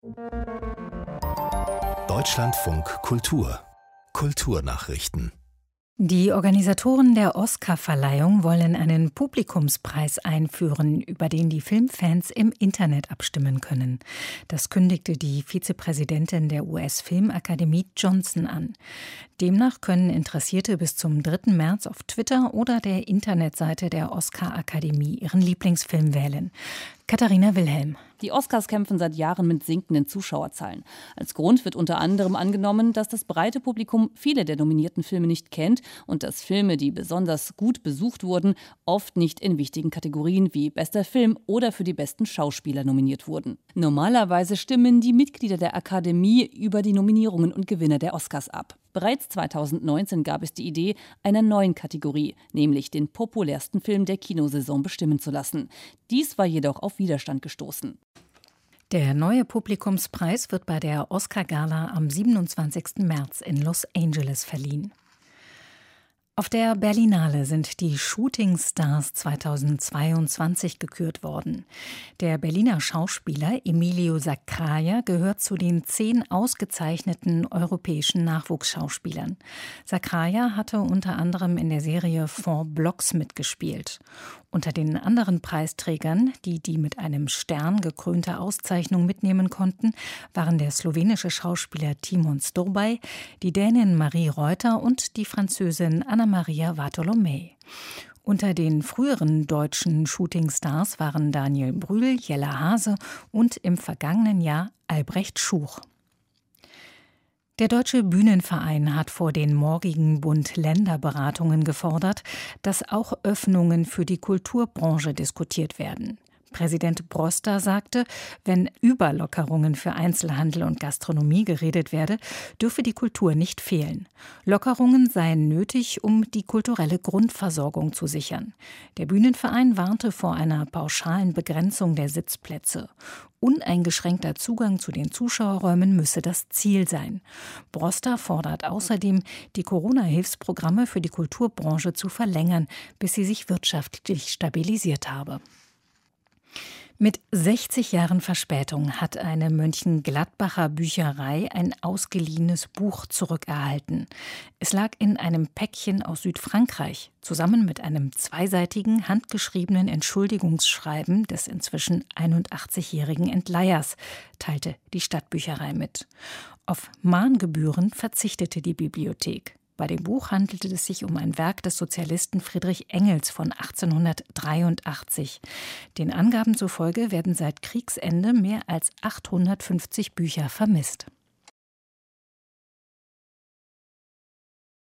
Deutschlandfunk Kultur Kulturnachrichten. Die Organisatoren der Oscar-Verleihung wollen einen Publikumspreis einführen, über den die Filmfans im Internet abstimmen können. Das kündigte die Vizepräsidentin der US-Filmakademie Johnson an. Demnach können Interessierte bis zum 3. März auf Twitter oder der Internetseite der Oscar-Akademie ihren Lieblingsfilm wählen. Katharina Wilhelm. Die Oscars kämpfen seit Jahren mit sinkenden Zuschauerzahlen. Als Grund wird unter anderem angenommen, dass das breite Publikum viele der nominierten Filme nicht kennt und dass Filme, die besonders gut besucht wurden, oft nicht in wichtigen Kategorien wie bester Film oder für die besten Schauspieler nominiert wurden. Normalerweise stimmen die Mitglieder der Akademie über die Nominierungen und Gewinner der Oscars ab. Bereits 2019 gab es die Idee einer neuen Kategorie, nämlich den populärsten Film der Kinosaison bestimmen zu lassen. Dies war jedoch auf Widerstand gestoßen. Der neue Publikumspreis wird bei der Oscar-Gala am 27. März in Los Angeles verliehen. Auf der Berlinale sind die Shooting Stars 2022 gekürt worden. Der Berliner Schauspieler Emilio Sacraia gehört zu den 10 ausgezeichneten europäischen Nachwuchsschauspielern. Sacraia hatte unter anderem in der Serie Four Blocks mitgespielt. Unter den anderen Preisträgern, die mit einem Stern gekrönte Auszeichnung mitnehmen konnten, waren der slowenische Schauspieler Timon Storbay, die Dänin Marie Reuter und die Französin Anna-Maria Bartholomä. Unter den früheren deutschen Shootingstars waren Daniel Brühl, Jella Hase und im vergangenen Jahr Albrecht Schuch. Der Deutsche Bühnenverein hat vor den morgigen Bund-Länder-Beratungen gefordert, dass auch Öffnungen für die Kulturbranche diskutiert werden. Präsident Broster sagte, wenn über Lockerungen für Einzelhandel und Gastronomie geredet werde, dürfe die Kultur nicht fehlen. Lockerungen seien nötig, um die kulturelle Grundversorgung zu sichern. Der Bühnenverein warnte vor einer pauschalen Begrenzung der Sitzplätze. Uneingeschränkter Zugang zu den Zuschauerräumen müsse das Ziel sein. Broster fordert außerdem, die Corona-Hilfsprogramme für die Kulturbranche zu verlängern, bis sie sich wirtschaftlich stabilisiert habe. Mit 60 Jahren Verspätung hat eine Mönchengladbacher Bücherei ein ausgeliehenes Buch zurückerhalten. Es lag in einem Päckchen aus Südfrankreich, zusammen mit einem 2-seitigen, handgeschriebenen Entschuldigungsschreiben des inzwischen 81-jährigen Entleihers, teilte die Stadtbücherei mit. Auf Mahngebühren verzichtete die Bibliothek. Bei dem Buch handelte es sich um ein Werk des Sozialisten Friedrich Engels von 1883. Den Angaben zufolge werden seit Kriegsende mehr als 850 Bücher vermisst.